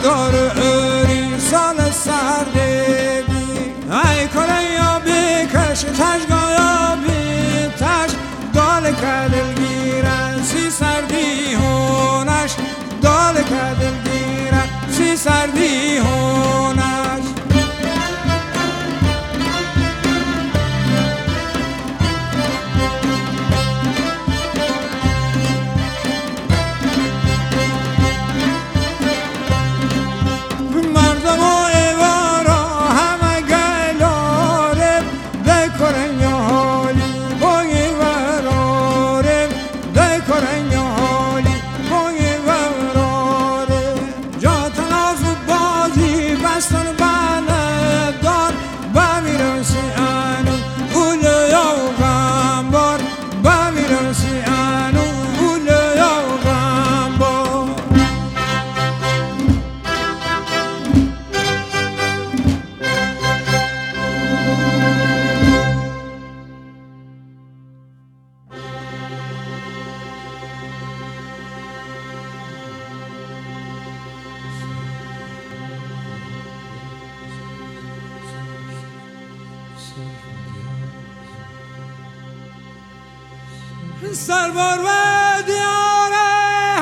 دار öri سال سرده بی ای کنه یا بکش تشگاه بی تش دال کدل گیرن سی سردی هونش دال کدل گیرن سی سردی هونش سربار و دیاره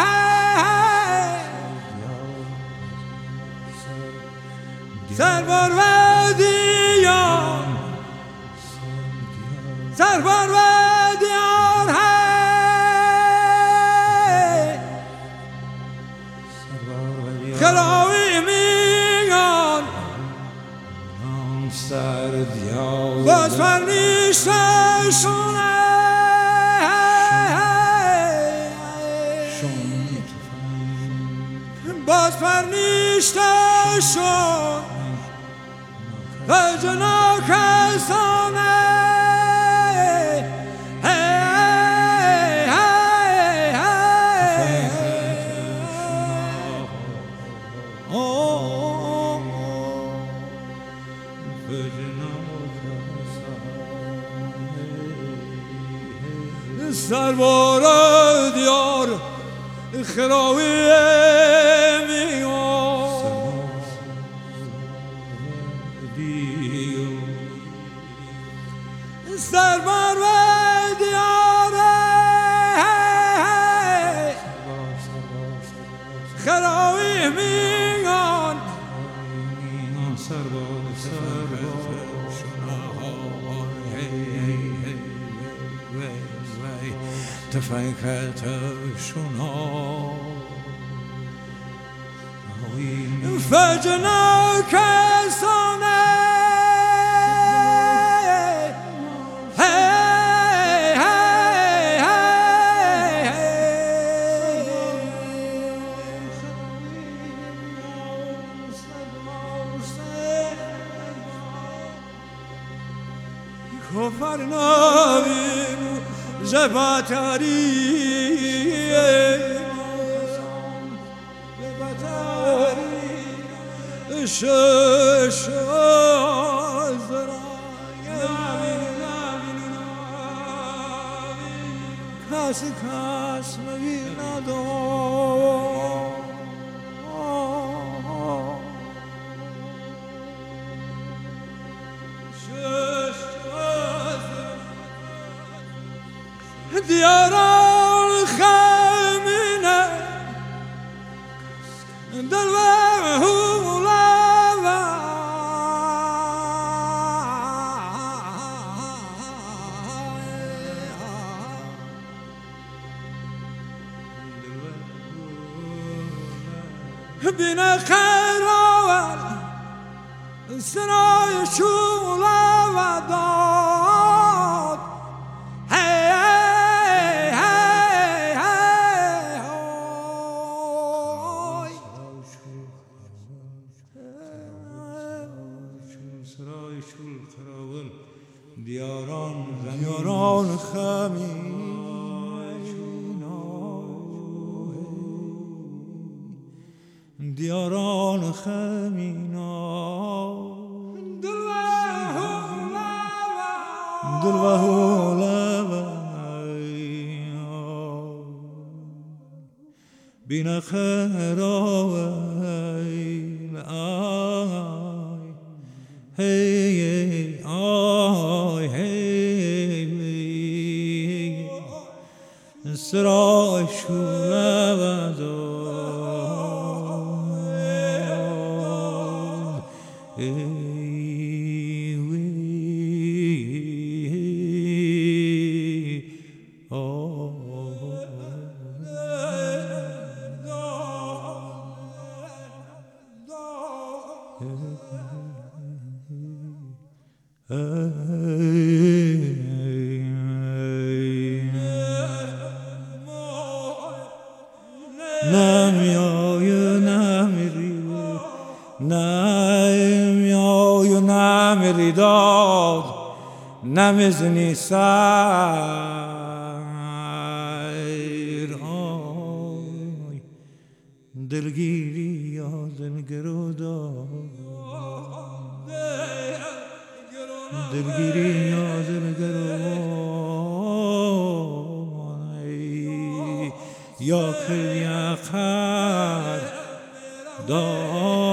سربار و دیار سربار و دیار خلاوی میگان باز فرنیشتشونه باز فرنیشته شد و جنا کسانه سربار دیار خراوی سربار و دیاره خراوی میگان تفکت شنا فجنا کسانه کفر نبینو زباتاری شش کسی کس می ندار دیاران خمینه دل و هولاوه بینه خیر آور سرای شولاوه داد دیاران خمینا دیاران خمینا دل و هولوه بین خرایل آی هی آی هی سرای شورود نمیای نمیری نمیای نمیری داد نمیزنی سر آی دلگیری یا دلگرو داد دلگیری یا دلگرو یا کل یا خر داد